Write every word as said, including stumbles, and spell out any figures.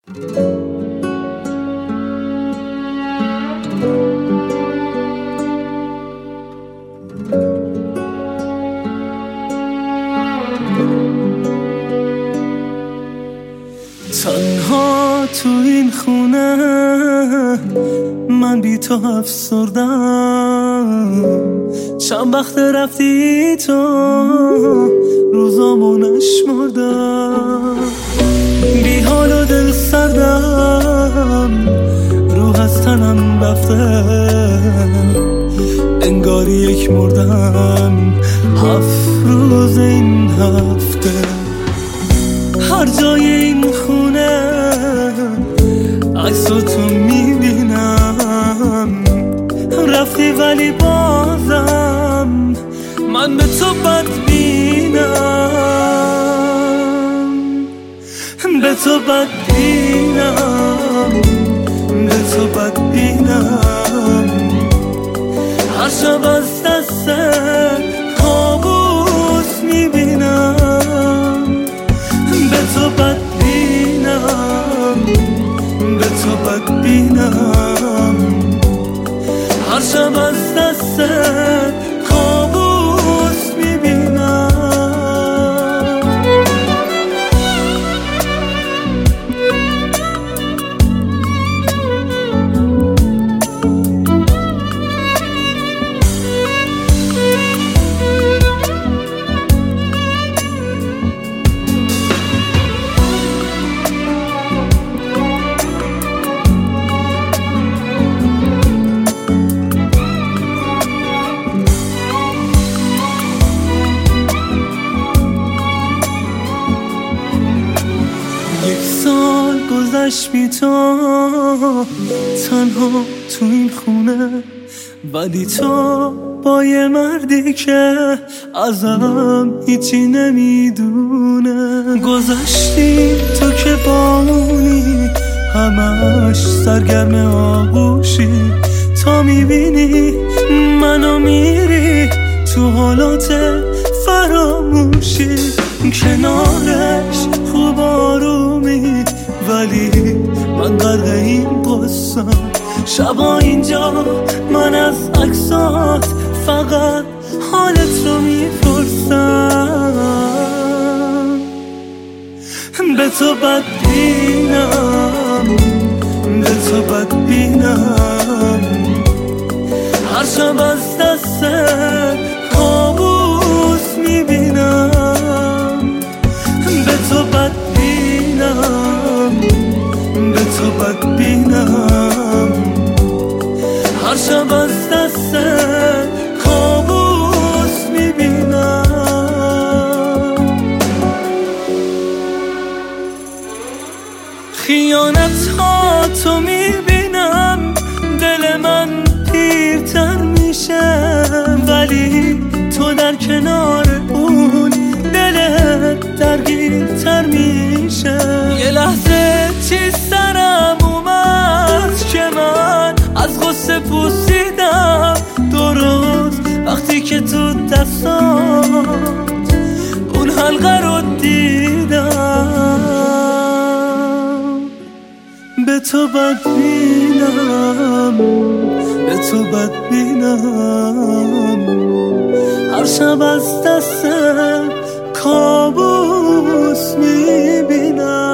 تنها تو این خونه من بی تو افسردم، چند وقت رفتی تو روزامو نشمردم، بی حال و دل سردم، روح از تنم رفته، انگاری یک مردم هفت روز این هفته. هر جای این خونه عکس تو میبینم، رفتی ولی بازم من به تو بدبینم، به تو بدبینم، به تو بدبینم. هر شب از دست کابوس میبینم، به تو بدبینم، به تو بدبینم. هر شب از دست کابوس میبینم. یک سال گذشت بی تو تنها تو این خونه، ولی تو با یه مردی که ازم هیچی نمیدونه. گذشتی تو که با اونی همش سرگرم آغوشی، تا میبینی منو میری تو حالات فراموشی. کنارش خوب آرومی ولی من غرق این قصم، شبا اینجا من از عکسات فقط حالت رو میپرسم. به تو بدبینم، به تو بدبینم. هر شب از دست کابوس میبینم، به تو بدبینم، به تو بدبینم. هر شب از دست کابوس میبینم. خیانت ها تو میبینم، دل من پیرتر میشه، ولی تو در کنار اون دلت درگیرتر میشه. یه لحظه چی سرم اومد که من از غصه پوسیدم، درست وقتی که تو دستات اون حلقه رو دیدم. به تو بدبینم، به تو بدبینم. هر شب از دست کابوس میبینم.